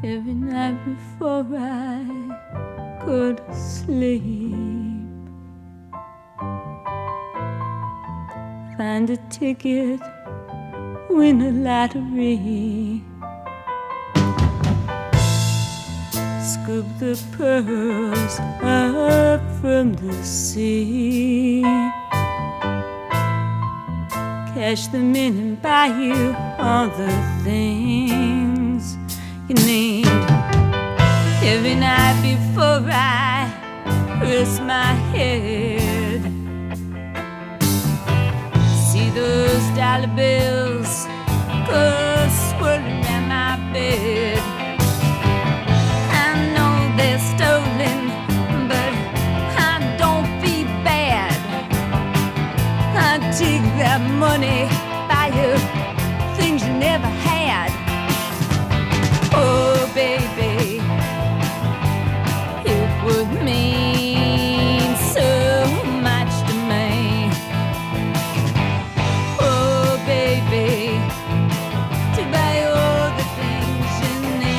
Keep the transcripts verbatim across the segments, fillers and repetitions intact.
every night before I go to sleep. Find a ticket, win a lottery, scoop the pearls up from the sea, cash them in and buy you all the things you need. Every night before I rest my head, see those dollar bills go swirling at my bed. I know they're stolen, but I don't feel bad. I take that money, buy you things you never had. Oh, baby, it would mean so much to me. Oh, baby, to buy all the things you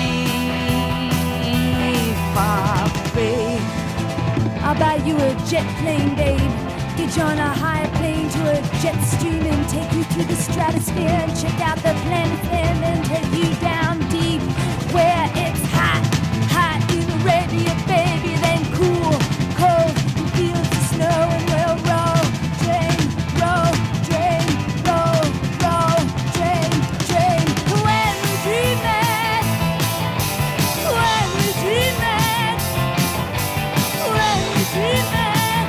need for free. I'll buy you a jet plane, babe. Get you on a high plane to a jet stream and take you through the stratosphere and check out the planet and then take you down deep where it's hot, hot in Arabia, baby. Then cool, cold in fields of snow, and we'll roll, drain, roll, drain, roll, roll, drain, drain. When we dream it, when we dream it, when we dream it.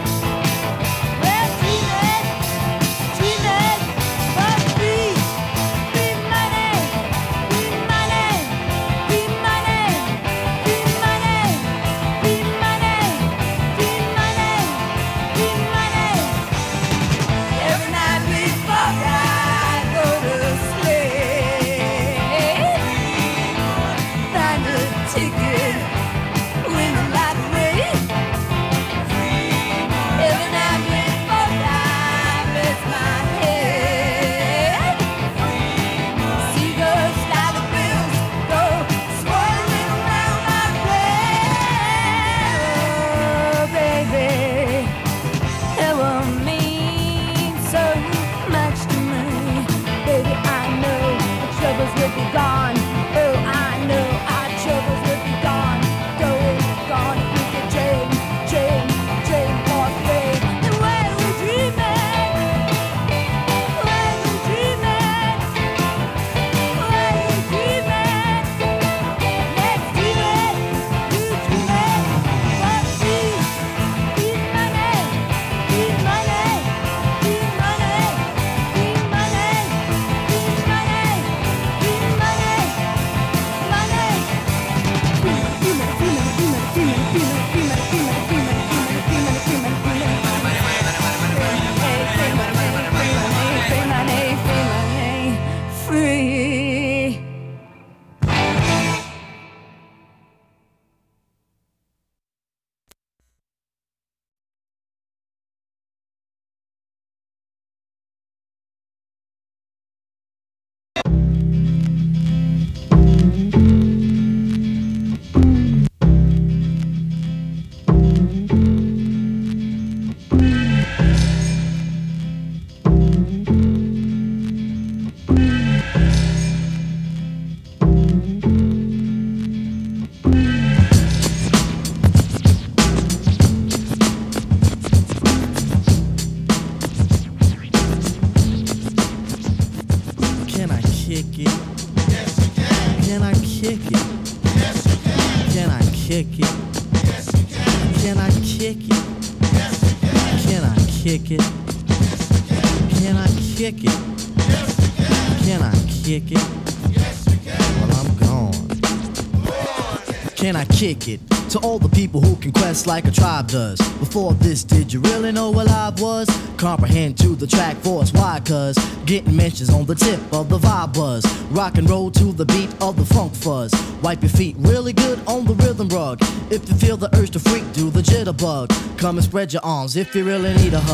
Kick it to all the people who can quest like a tribe does. Before this, did you really know what live was? Comprehend to the track force, why? Cause getting mentions on the tip of the vibe buzz. Rock and roll to the beat of the funk fuzz. Wipe your feet really good on the rhythm rug. If you feel the urge to freak, do the jitterbug. Come and spread your arms if you really need a hug.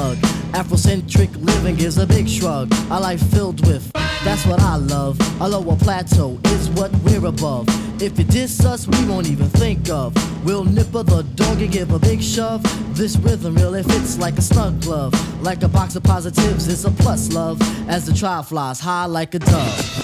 Afrocentric living is a big shrug, a life filled with, that's what I love. A lower plateau is what we're above. If you diss us, we won't even think of. We'll nipper the dog and give a big shove. This rhythm really fits like a snug glove. Like a box of positives, it's a plus love. As the tribe flies high like a dove.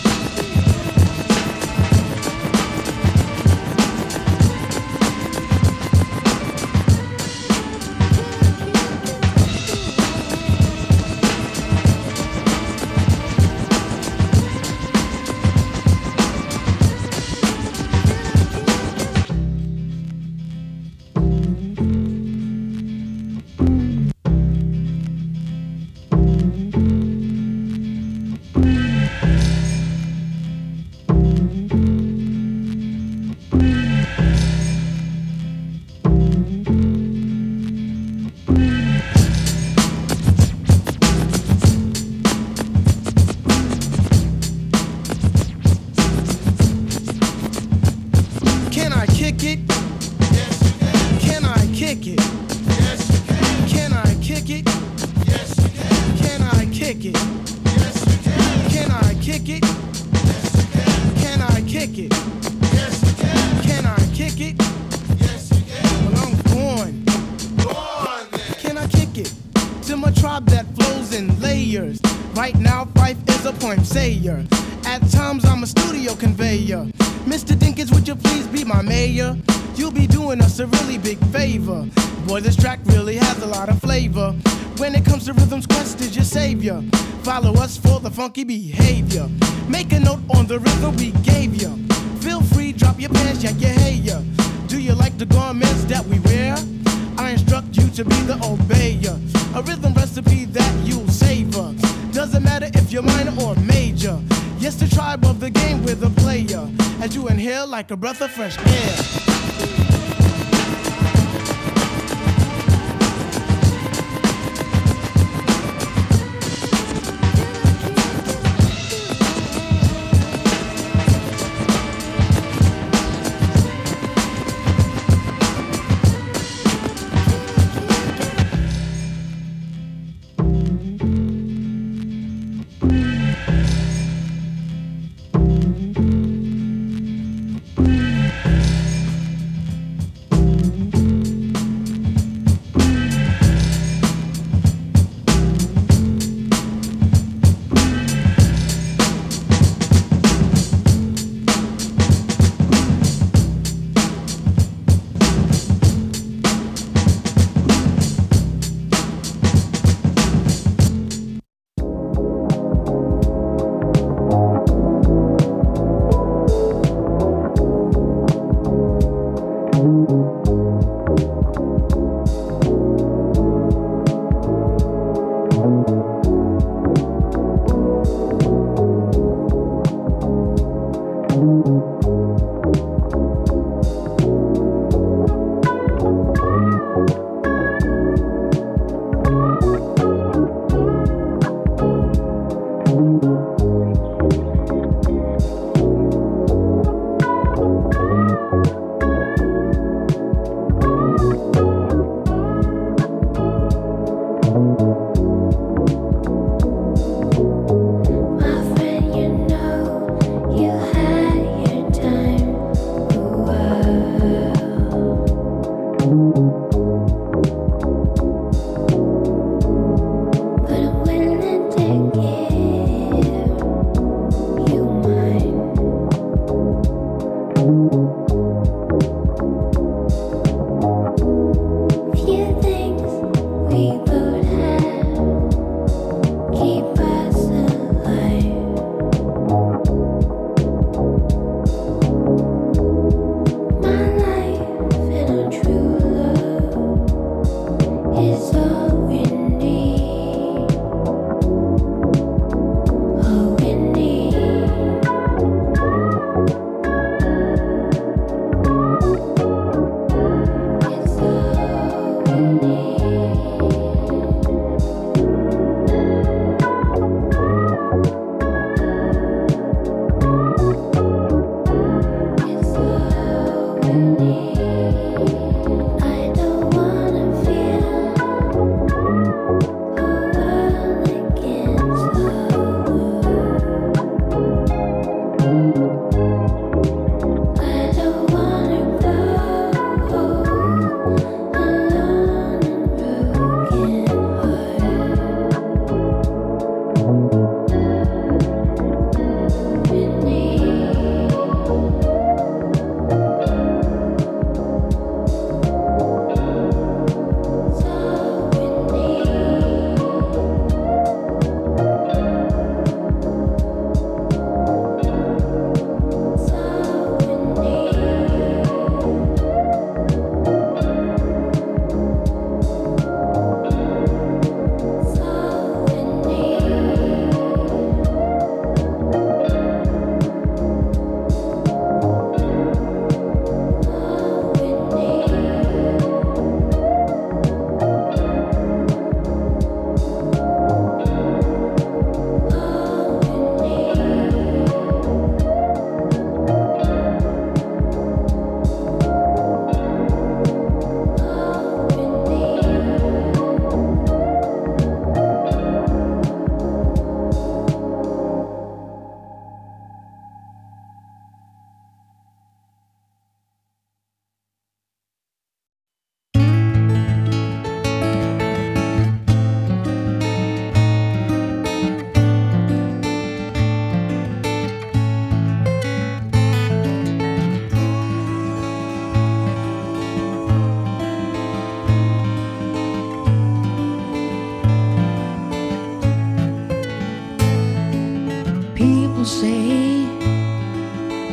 Follow us for the funky behavior. Make a note on the rhythm we gave ya. Feel free, drop your pants, yank your hair. Do you like the garments that we wear? I instruct you to be the obeyer. A rhythm recipe that you'll savor. Doesn't matter if you're minor or major. Yes, the tribe of the game with a player. As you inhale like a breath of fresh air.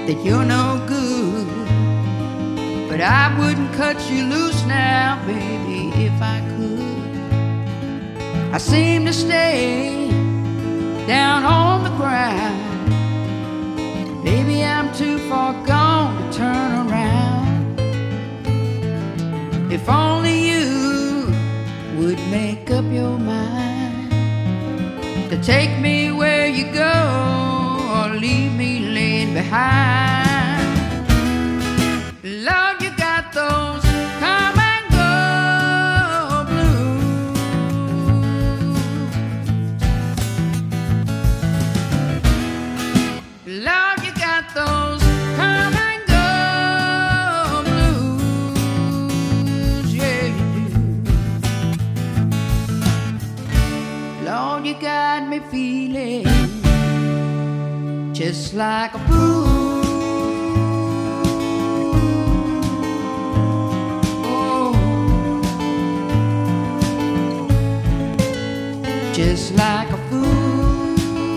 that you're no good. But I wouldn't cut you loose now, baby, if I could. I seem to stay down on the ground. Baby, I'm too far gone to turn around. If only you would make up your mind to take me where you go or leave me laying behind. Lord, you got those come and go blues. Lord, you got those come and go blues. Yeah, you do. Lord, you got me feeling just like a fool. Just like a fool.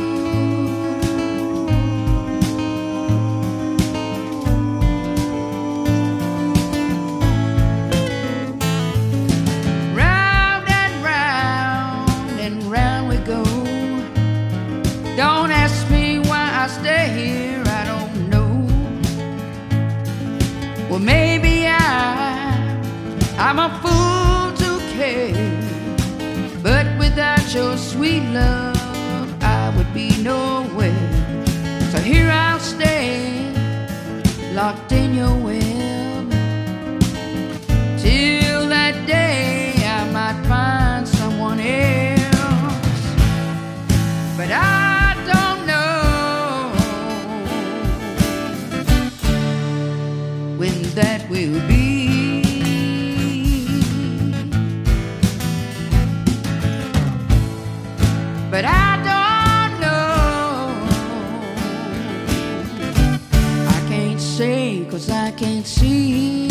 Round and round and round we go. Don't ask me why I stay here, I don't know. Well, maybe I, I'm a fool to care. But without your sweet love, I would be nowhere. So here I'll stay, locked in your web, till that day I might find someone else. But I don't know when that will be. But I don't know. I can't say 'cause I can't see.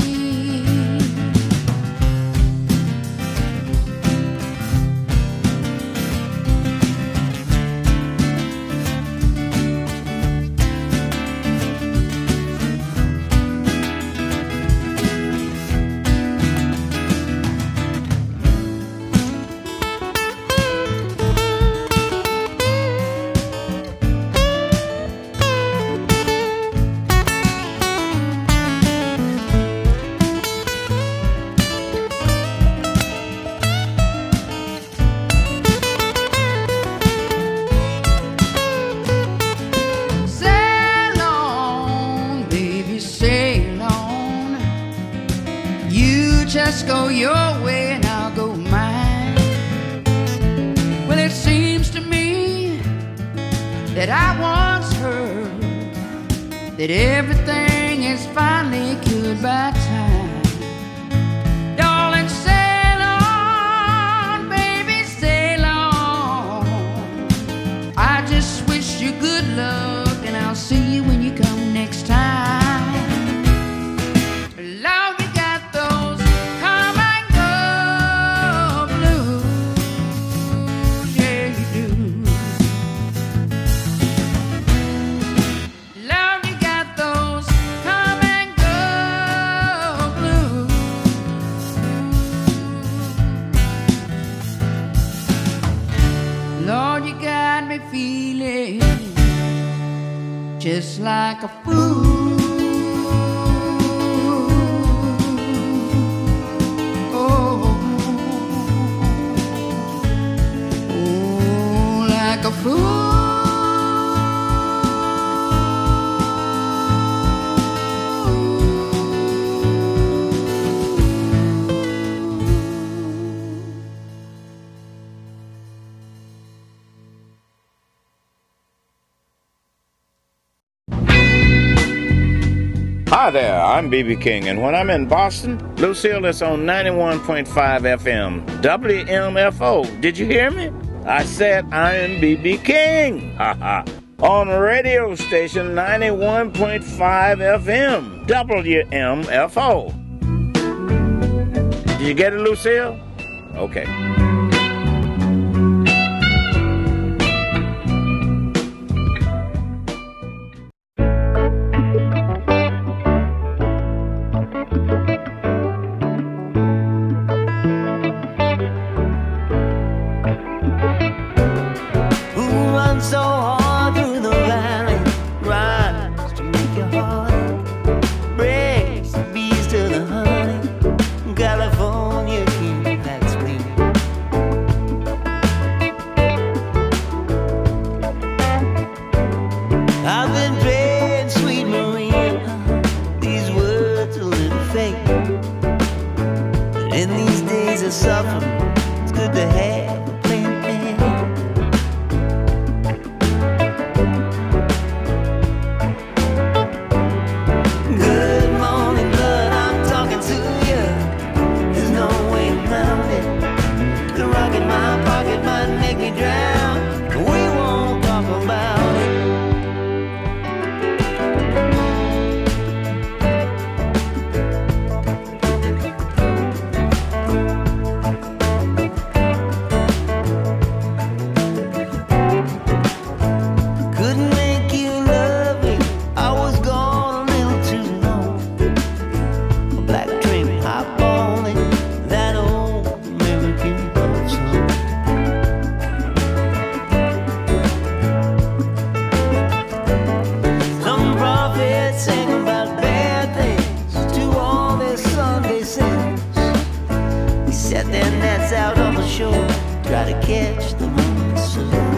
Just go your way and I'll go mine. Well, it seems to me that I once heard that everything is finally cured by time. Darling, sail on, baby, sail on. I just wish you good luck and I'll see you when you come next time. Lord, you got those come and go blues. Yeah, you do. Lord, you got those come and go blues. Lord, you got me feeling just like a fool. Like a fool. Hi there, I'm B B King, and when I'm in Boston, Lucille is on ninety-one point five F M, W M F O. Did you hear me? I said I am B B King. Ha ha. On radio station ninety-one point five F M, W M F O. Did you get it, Lucille? Okay. shore, try to catch the moment soon.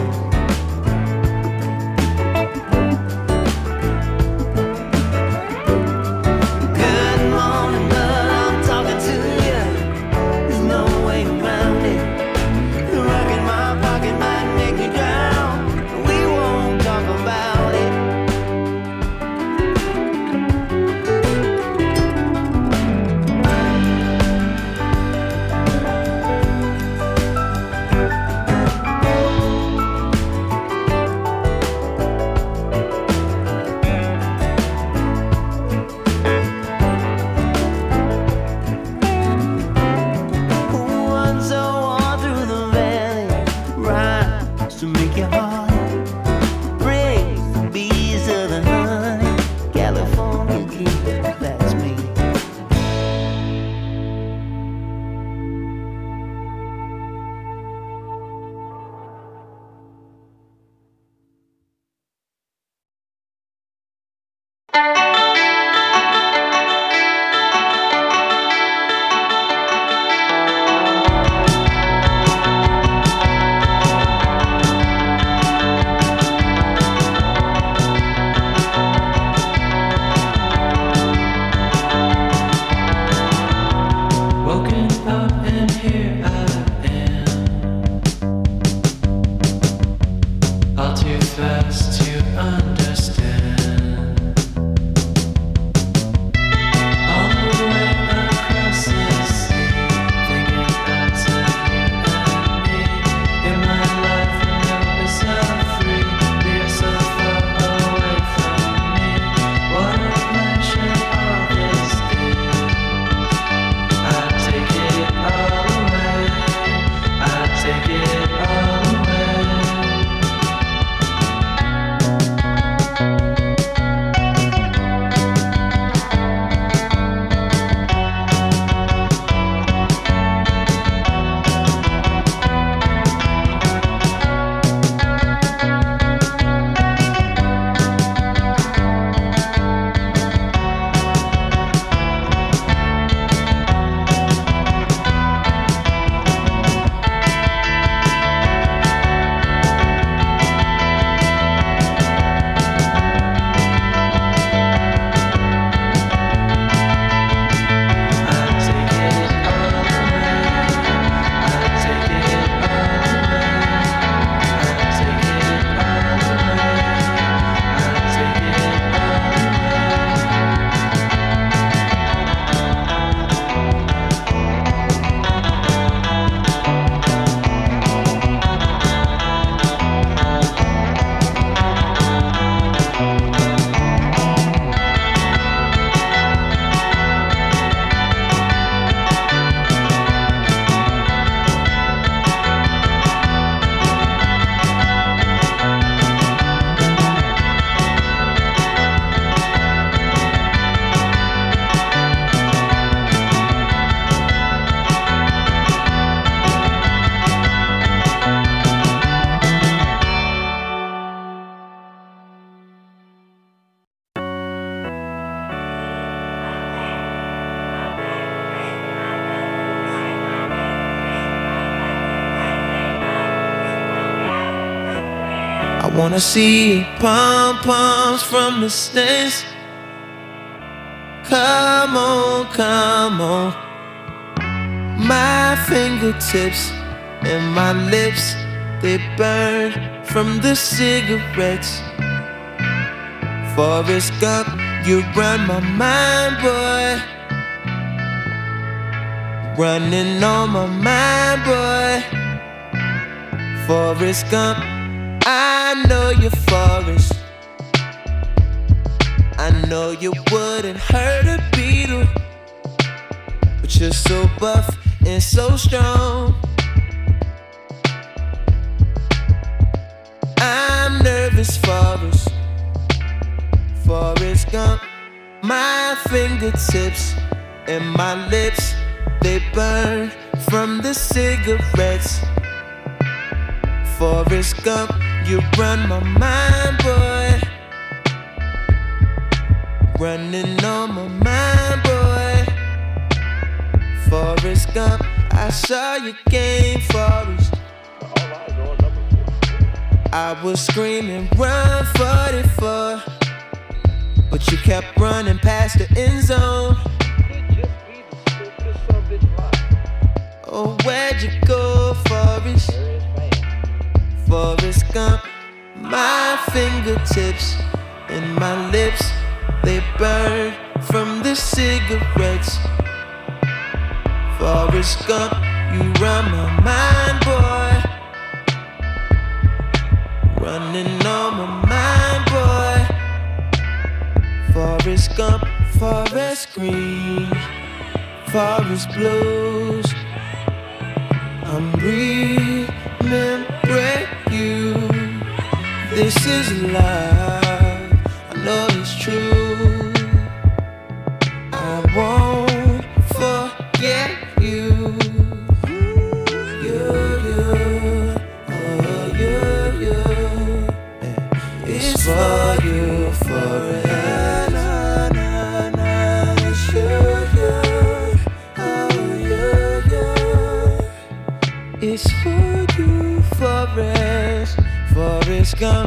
I wanna see pom-poms from the stands. Come on, come on. My fingertips and my lips, they burn from the cigarettes. Forrest Gump, you run my mind, boy. Running on my mind, boy. Forrest Gump, I know you're Forrest. I know you wouldn't hurt a beetle, but you're so buff and so strong. I'm nervous, Forrest. Forrest Gump, my fingertips and my lips, they burn from the cigarettes. Forrest Gump, you run my mind, boy. Running on my mind, boy. Forrest Gump, I saw you came Forrest. I was screaming, run forty-four, but you kept running past the end zone. Oh, where'd you go, Forrest? Forrest Gump. My fingertips and my lips, they burn from the cigarettes. Forrest Gump, you run my mind, boy. Running on my mind, boy. Forrest Gump, Forest Green, Forest Blues. I'm remembering you. This is love, I know it's true. I won't forget you. You, you, oh you, you. It's for you forever. Na, na, na, it's you, you, oh you, you. It's for you, Forrest, Forrest Gump.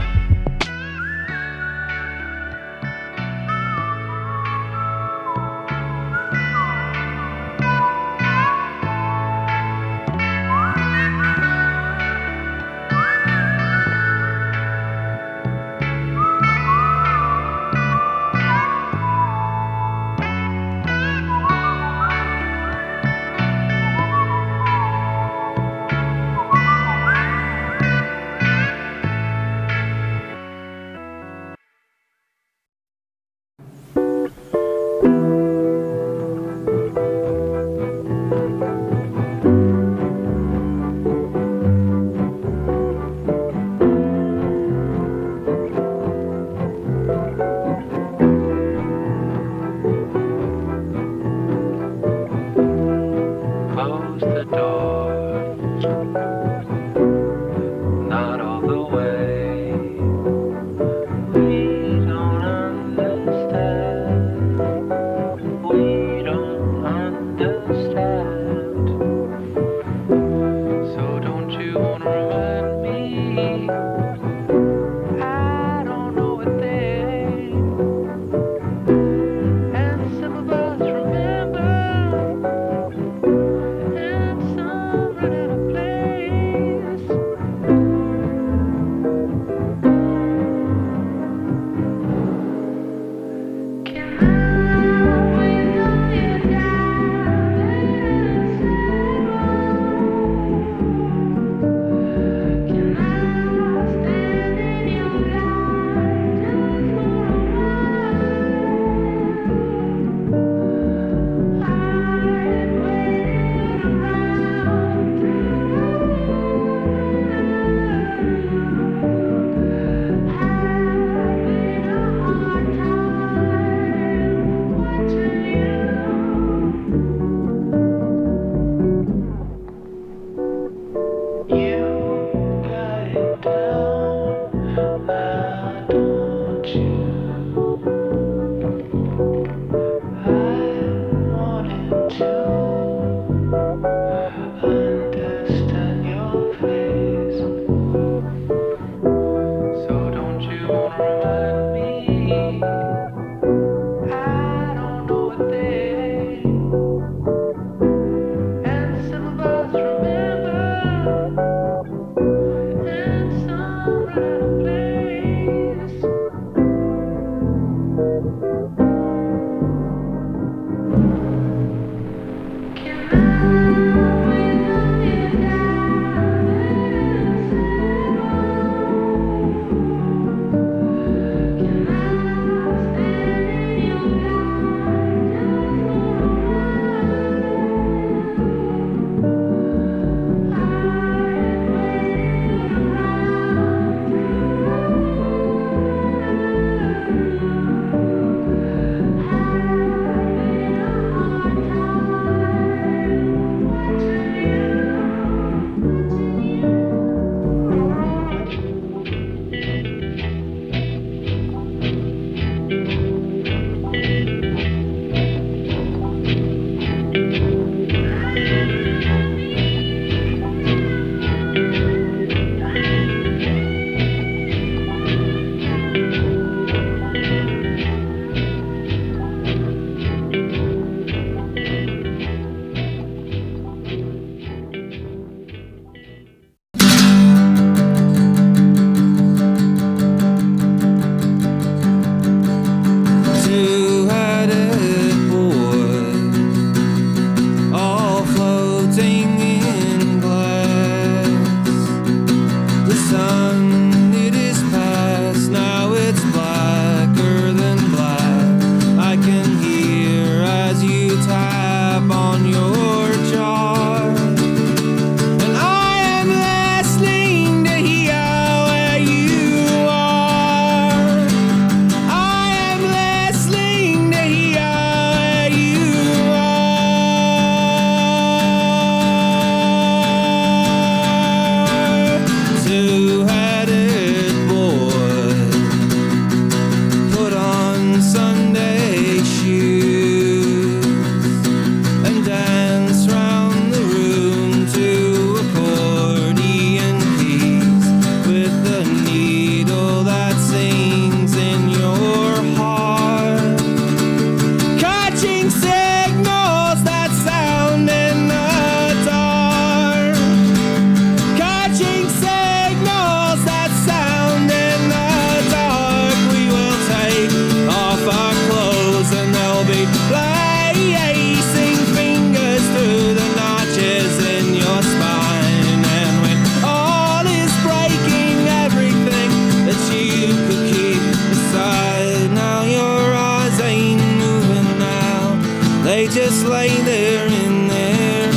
just lay there in their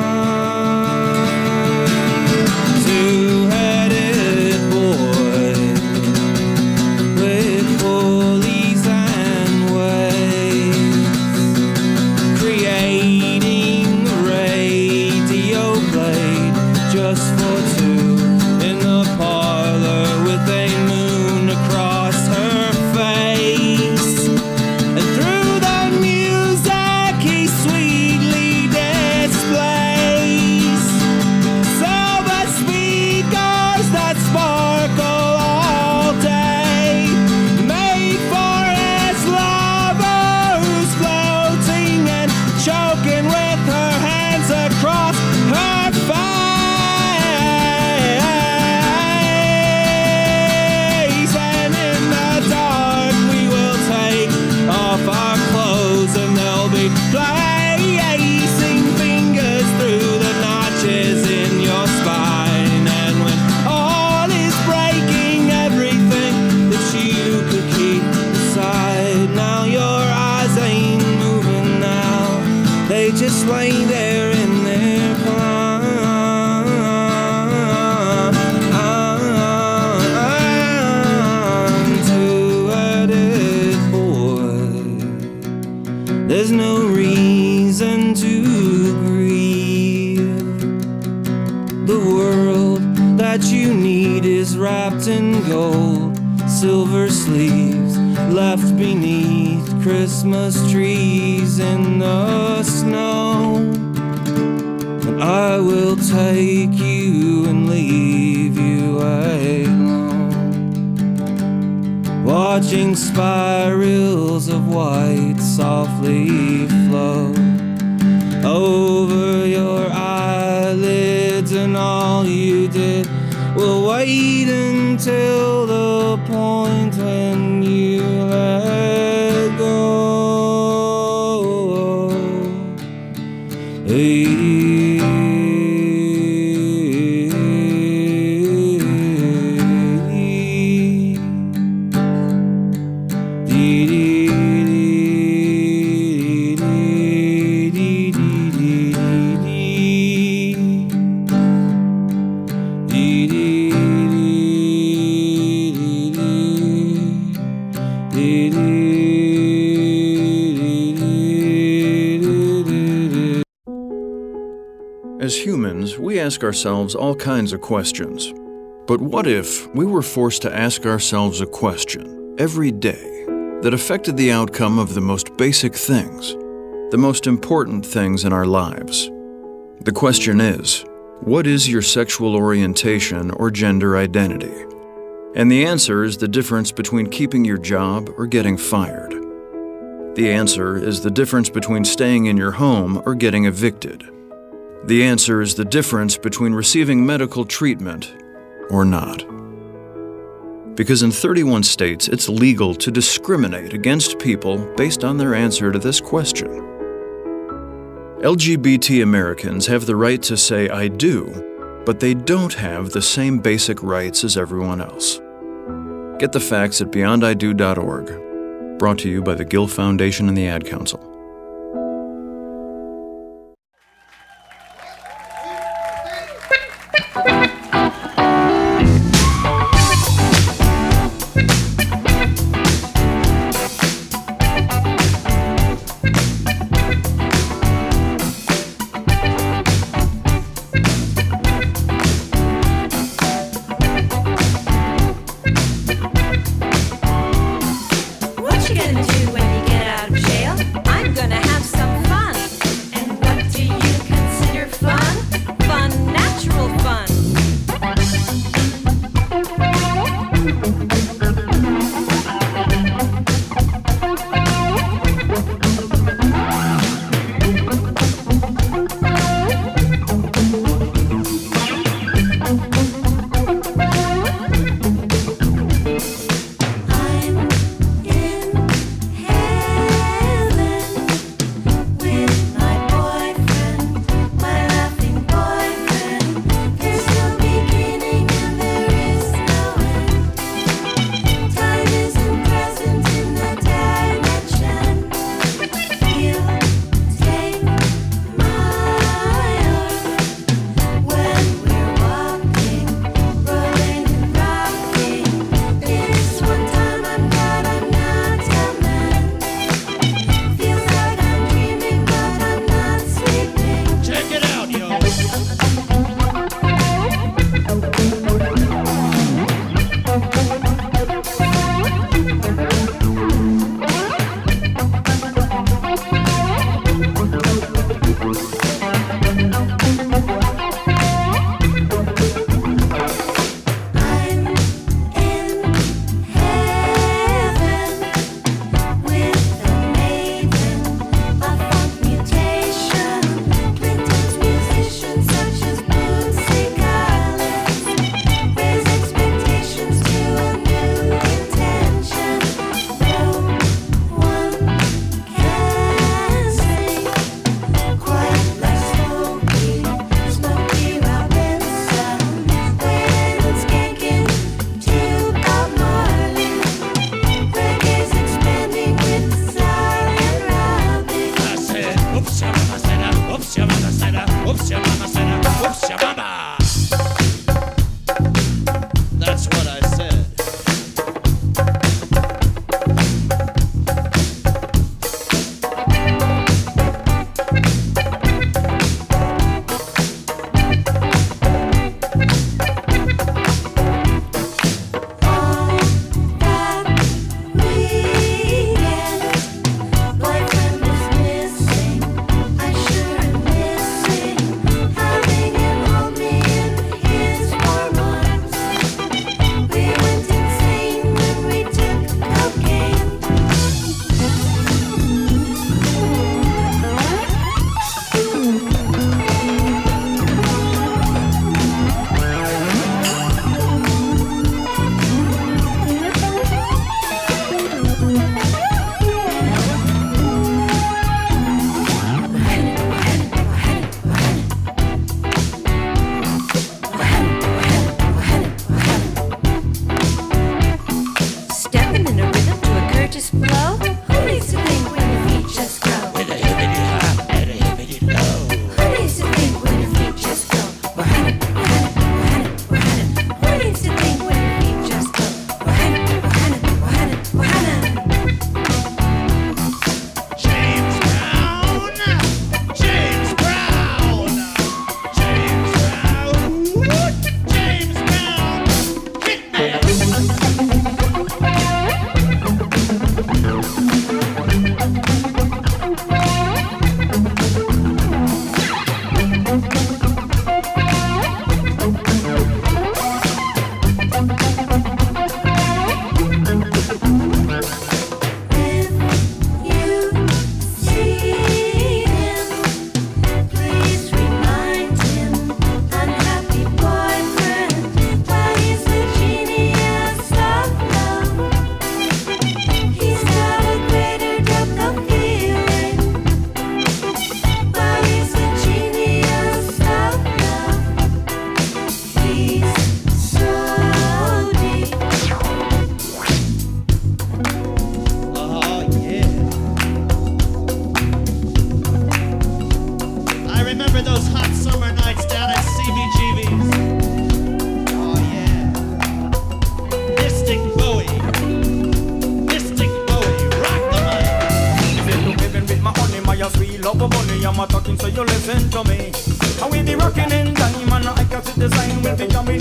climb. Two-headed boy with pulleys and weights, creating a radio blade just for two in the parlor with a moon across her face. And through the music he sweetly displays silver speakers that sparkle all day, made for his lover who's floating and choking with her hands across her face. And in the dark we will take off our clothes and they'll be placing fingers through the notches in your spine. And when all is breaking, everything that you could keep inside, now your eyes ain't moving now, they just lay there in their climb. Two-headed boy, there's no reason to grieve. The world that you need is wrapped in gold, silver sleeves left beneath Christmas trees in the snow. And I will take you and leave you alone, watching spirals of white softly flow over your eyelids, and all you did will wait until the point when you let go. As humans, we ask ourselves all kinds of questions. But what if we were forced to ask ourselves a question every day that affected the outcome of the most basic things, the most important things in our lives? The question is, what is your sexual orientation or gender identity? And the answer is the difference between keeping your job or getting fired. The answer is the difference between staying in your home or getting evicted. The answer is the difference between receiving medical treatment or not. Because in thirty-one states, it's legal to discriminate against people based on their answer to this question. L G B T Americans have the right to say I do, but they don't have the same basic rights as everyone else. Get the facts at beyond I do dot org. Brought to you by the Gill Foundation and the Ad Council. What you gonna do when you get out of jail? I'm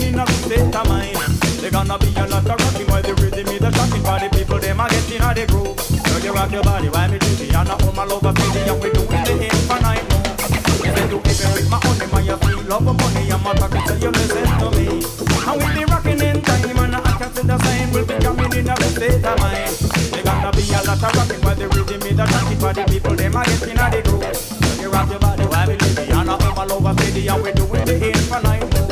jamming in a state of mind. They gonna be a lot of rocking while the rhythm is the shocking for the people. Them a getting out the groove. So you rock your body while me do the and all my love steady and we doing the infinite move. Yes, I do even with my honey, my you feel love of money. I'm a talking so you listen to me. And we'll be rocking in time and I can see the sign. We'll be jamming in a state of mind. They gonna be a lot of rocking while the rhythm is the shocking for the people. Them a getting out the groove. So you rock your body while me do the and all my love steady and we doing the infinite move.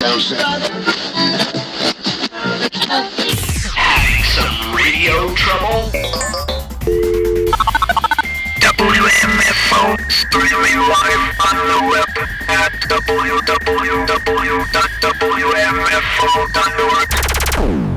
Having some radio trouble? W M F O streaming live on the web at w w w dot w m f o dot org.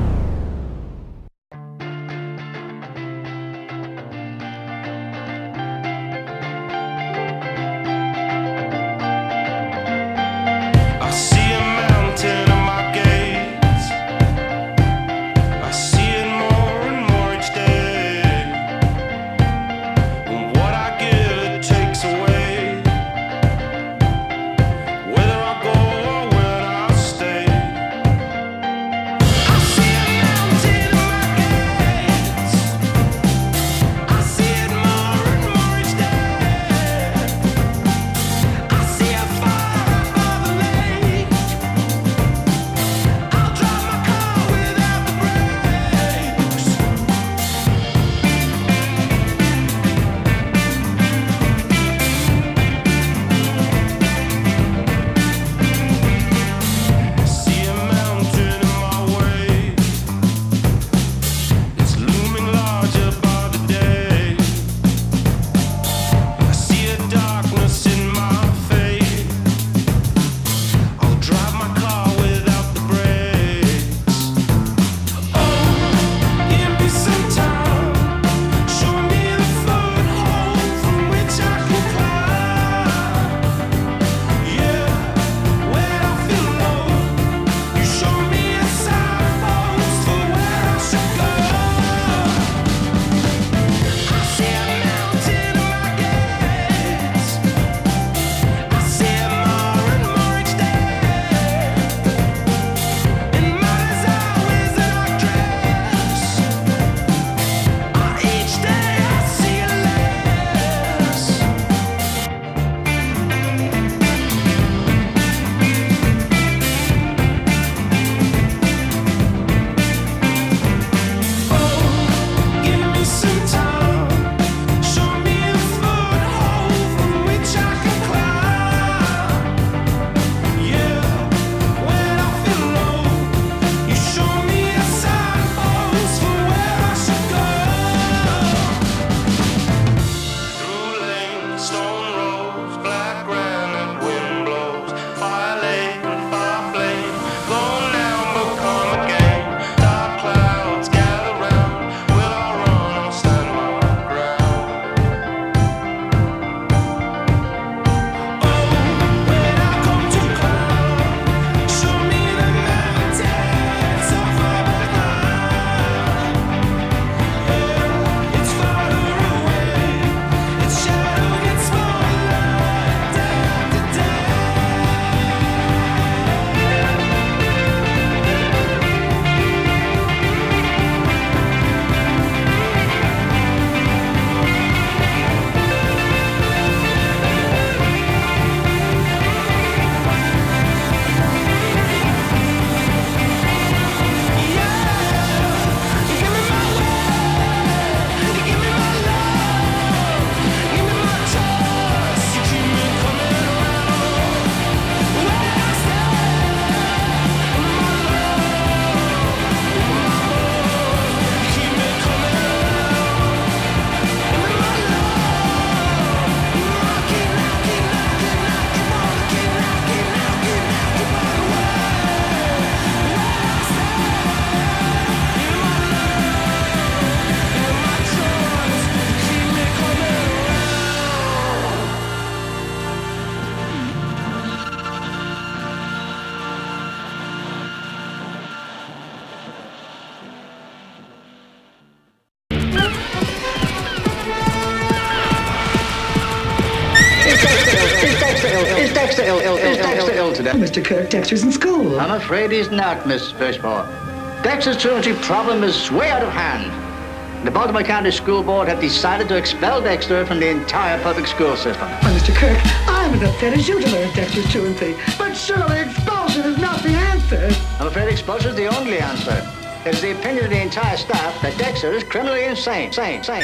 Is Dexter ill, ill, ill, Dexter ill today? Mister Kirk, Dexter's in school. I'm afraid he's not, Miss Fishmore. Dexter's truancy problem is way out of hand. The Baltimore County School Board have decided to expel Dexter from the entire public school system. Well, Mister Kirk, I'm as upset as you to learn Dexter's truancy. But surely expulsion is not the answer. I'm afraid expulsion is the only answer. It is the opinion of the entire staff that Dexter is criminally insane. Sane, sane,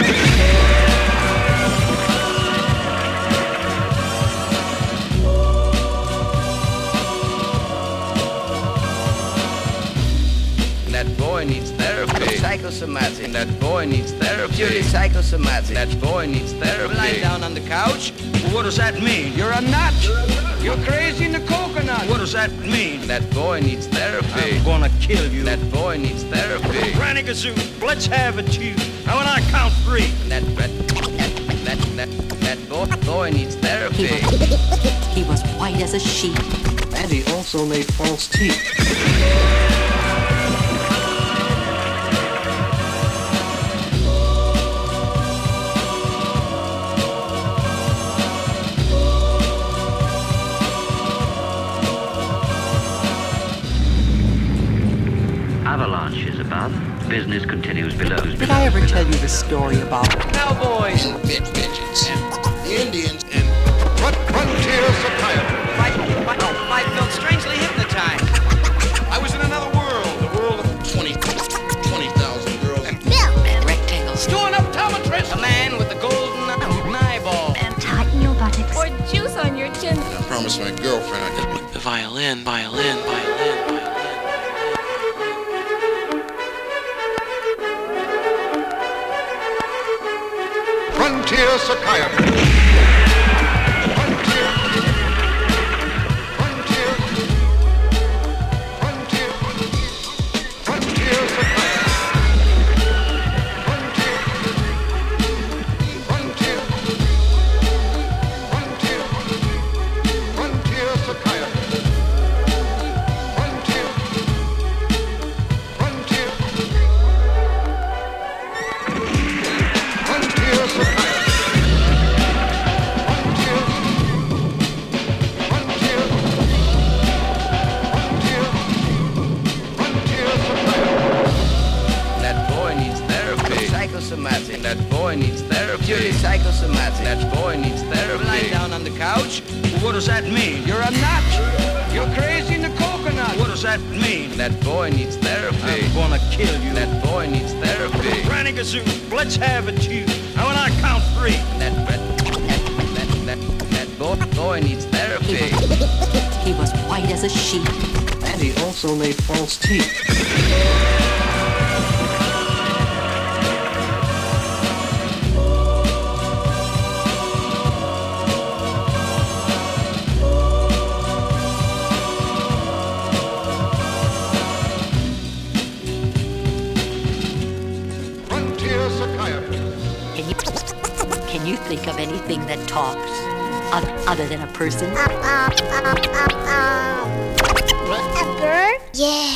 sane. boy needs therapy. Psychosomatic. That boy needs therapy. Purely psychosomatic. That boy needs therapy. Lying down on the couch? Well, what does that mean? You're a nut. You're crazy in the coconut. What does that mean? That boy needs therapy. I'm gonna kill you. That boy needs therapy. Granny Gazoo, let's have it, you. Now when I count three. That that that that that boy boy needs therapy. He was, he was white as a sheet. And he also made false teeth. Avalanches above, business continues below. Did I ever tell you the story about cowboys and midgets and the Indians and frontier psychiatry? My, my, my felt strangely hypnotized. I was in another world, the world of twenty thousand girls. And Bill and rectangles. Doing optometrist. A man with a golden eyeball. And tighten your buttocks. Or juice on your chin. I promised my girlfriend I'd get the violin, violin, violin, violin. Frontier psychiatry. That boy needs therapy. Purely psychosomatic. That boy needs therapy. Lying down on the couch? Well, what does that mean? You're a nut. You're crazy in the coconut. What does that mean? That boy needs therapy. I'm gonna kill you. That boy needs therapy. Granny Gazoo, let's have it, you. Now when I count three. That that that that, that boy, boy needs therapy. He was, he was white as a sheet. And he also made false teeth. Can you think of anything that talks other than a person? A bird? Yeah.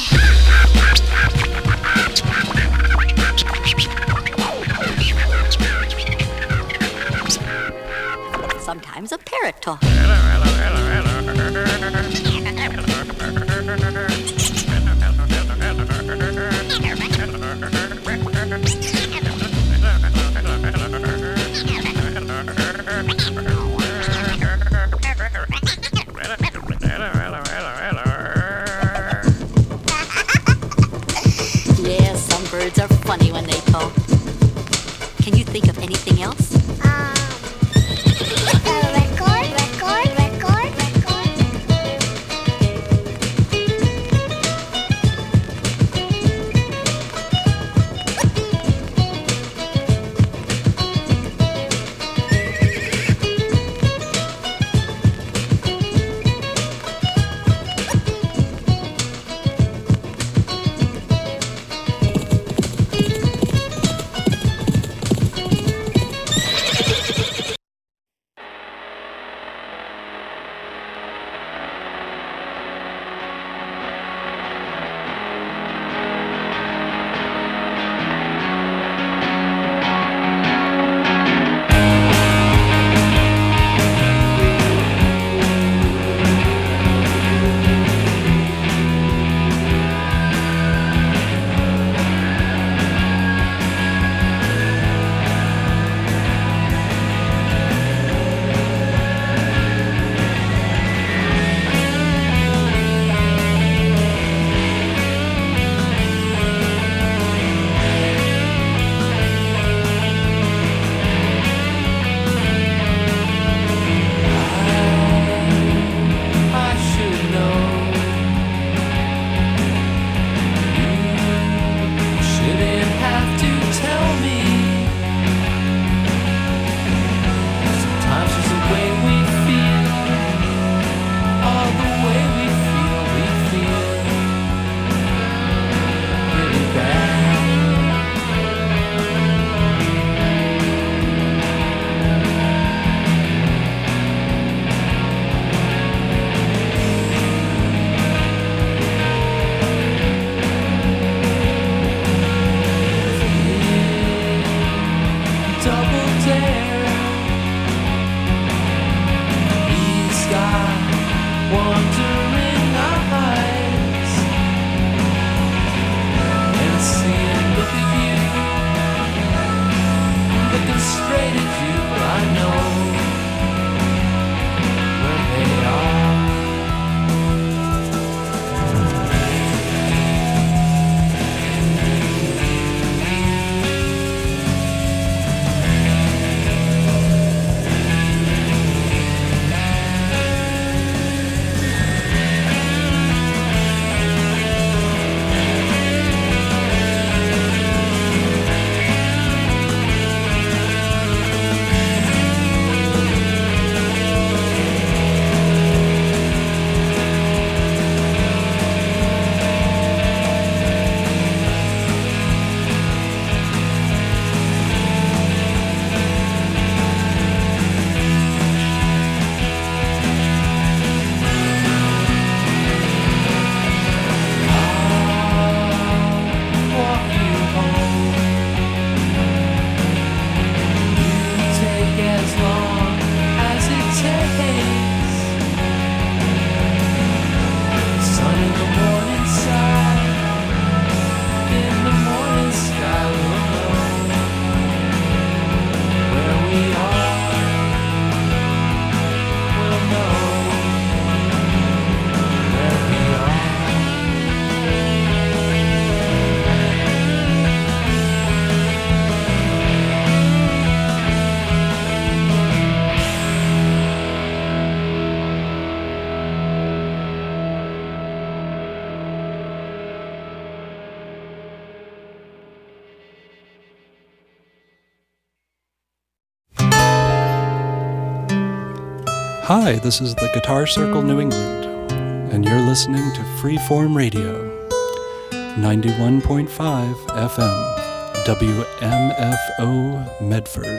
Sometimes a parrot talks. Yeah, some birds are funny when they talk. Can you think of anything else? double dare. He's got wandering eyes, and I see him look at you, looking straight at you. I know where they are. Hi, this is the Guitar Circle New England, and you're listening to Freeform Radio, ninety-one point five F M, W M F O Medford.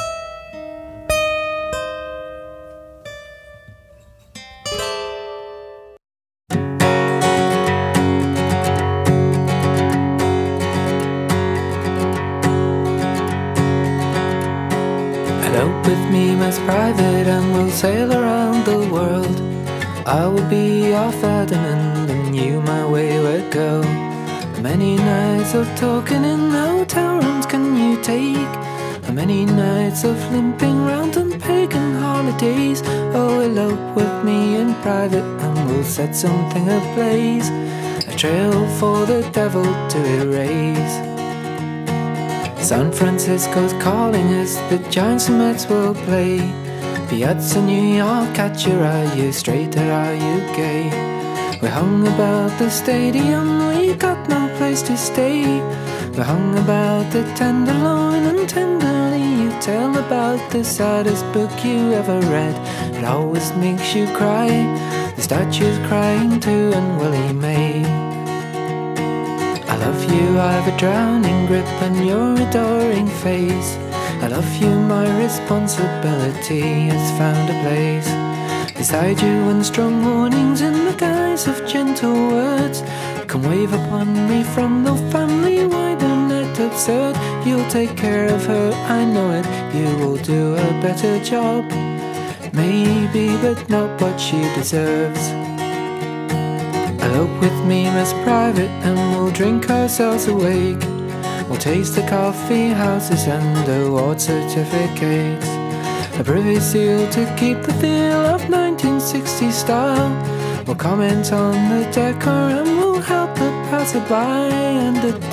Elope with me, Miss Private, and we'll sail around the world. I will be your Ferdinand, and you my wayward girl. How many nights of talking in hotel rooms can you take? How many nights of limping round on pagan holidays? Oh, elope with me in private, and we'll set something ablaze, a trail for the devil to erase. San Francisco's calling us, the Giants and Mets will play. Piazza New York, at your are you straight or are you gay? We hung about the stadium, we got no place to stay. We hung about the Tenderloin, and tenderly you tell about the saddest book you ever read. It always makes you cry, the statue's crying too, and Willie May. I love you, I've a drowning grip on your adoring face. I love you, my responsibility has found a place beside you, and strong warnings in the guise of gentle words come wave upon me from the family wide and net absurd. You'll take care of her, I know it, you will do a better job, maybe, but not what she deserves. Elope with me, Miss Private, and we'll drink ourselves awake. We'll taste the coffee houses and award certificates, a privy seal to keep the feel of nineteen sixties style. We'll comment on the decor and we'll help the passerby and the